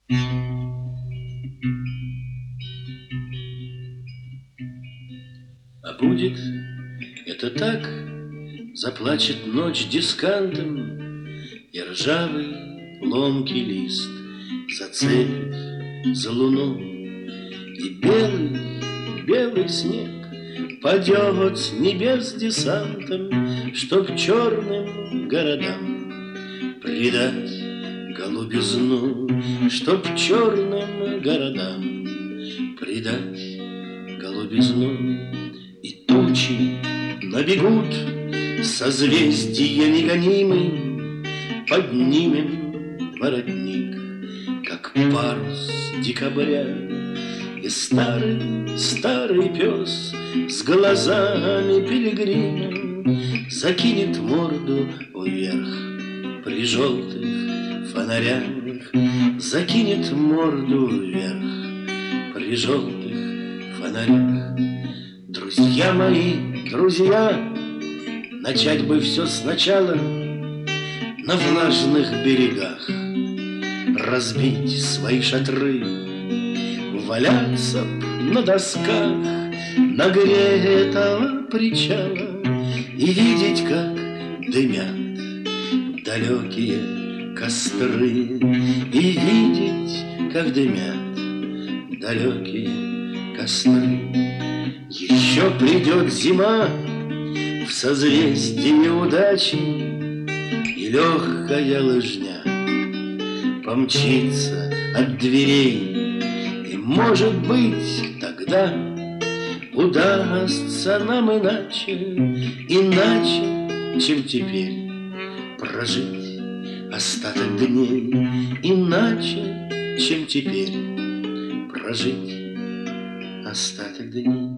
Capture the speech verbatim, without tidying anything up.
А будет это так, заплачет ночь дискантом, и ржавый ломкий лист зацепит за луну, и белый, белый снег падет с небес десантом, чтоб черным городам придать голубизну, чтоб черным городам придать голубизну. И тучи набегут, созвездия негонимы, поднимем воротник, как парус декабря. И старый, старый пес с глазами пилигрима закинет морду вверх при желтых фонарях, закинет морду вверх при желтых фонарях. Друзья мои, друзья, начать бы все сначала, на влажных берегах разбить свои шатры, валяться б на досках нагретого причала и видеть, как дымят далекие костры, и видеть, как дымят далекие костры. Еще придет зима в созвездии удачи, и легкая лыжня помчится от дверей, и, может быть, тогда удастся нам иначе, иначе, чем теперь, прожить остаток дней, иначе, чем теперь, прожить остаток дней.